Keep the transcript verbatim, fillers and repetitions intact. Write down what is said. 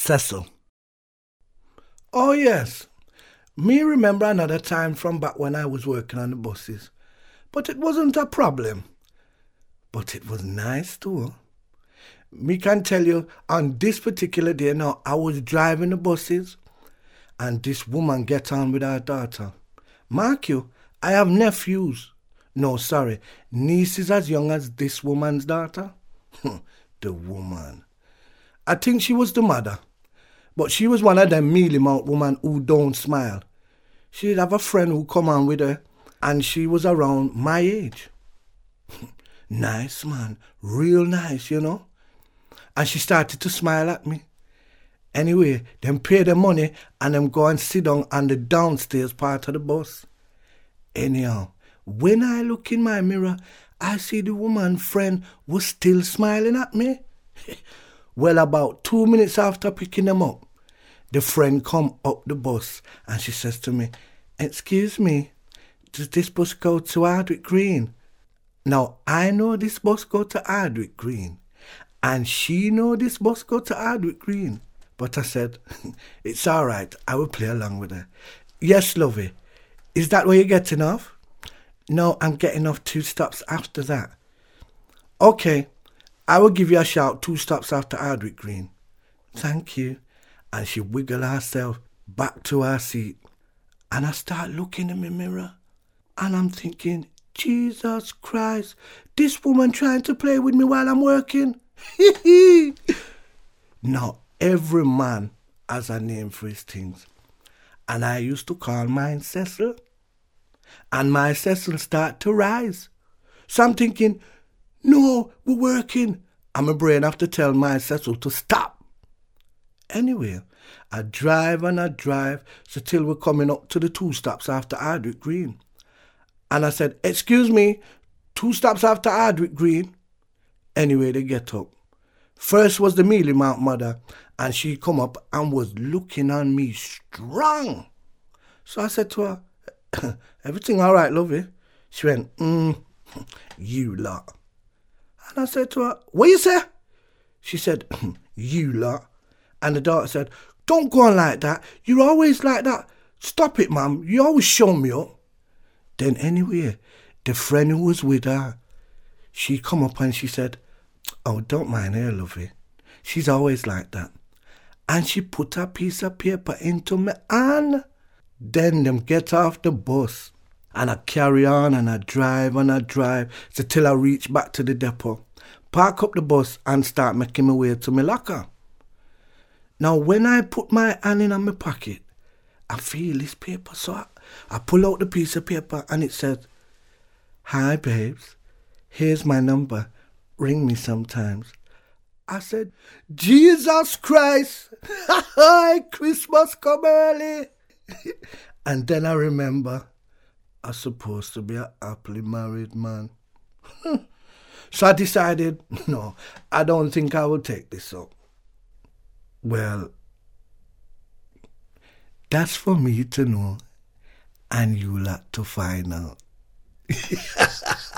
Cecil. Oh yes, me remember another time from back when I was working on the buses. But it wasn't a problem. But it was nice too. Me can tell you, on this particular day now, I was driving the buses and this woman get on with her daughter. Mark you, I have nephews. No, sorry, nieces as young as this woman's daughter. The woman. I think she was the mother. But she was one of them mealy mouth woman who don't smile. She'd have a friend who come on with her, and she was around my age. Nice, man. Real nice, you know. And she started to smile at me. Anyway, them pay the money and them go and sit down on the downstairs part of the bus. Anyhow, when I look in my mirror, I see the woman friend was still smiling at me. Well, about two minutes after picking them up, the friend come up the bus and she says to me, "Excuse me, does this bus go to Ardwick Green?" Now, I know this bus go to Ardwick Green, and she know this bus go to Ardwick Green. But I said, it's all right, I will play along with her. "Yes, lovey, is that where you're getting off?" "No, I'm getting off two stops after that." "Okay, I will give you a shout two stops after Ardwick Green." "Thank you." And she wiggled herself back to her seat. And I start looking in my mirror. And I'm thinking, Jesus Christ, this woman trying to play with me while I'm working. Now, every man has a name for his things. And I used to call mine Cecil. And my Cecil start to rise. So I'm thinking, no, we're working. And my brain have to tell my Cecil to stop. Anyway, I drive and I drive so till we're coming up to the two stops after Ardwick Green. And I said, "Excuse me, two stops after Ardwick Green?" Anyway, they get up. First was the Mealy Mount mother, and she come up and was looking on me strong. So I said to her, "Everything all right, lovey?" She went, mm, "You lot." And I said to her, "What you say?" She said, "You lot." And the daughter said, "Don't go on like that. You're always like that. Stop it, mum. You always show me up." Then anyway, the friend who was with her, she come up and she said, "Oh, don't mind her, lovey. She's always like that." And she put a piece of paper into my hand. Then them get off the bus. And I carry on and I drive and I drive so till I reach back to the depot. Park up the bus and start making my way to my locker. Now, when I put my hand in my pocket, I feel this paper, so I, I pull out the piece of paper and it said, "Hi, babes, here's my number. Ring me sometimes." I said, Jesus Christ, Christmas come early. And then I remember I'm supposed to be a happily married man. So I decided, no, I don't think I will take this up. Well, that's for me to know, and you'll have to find out.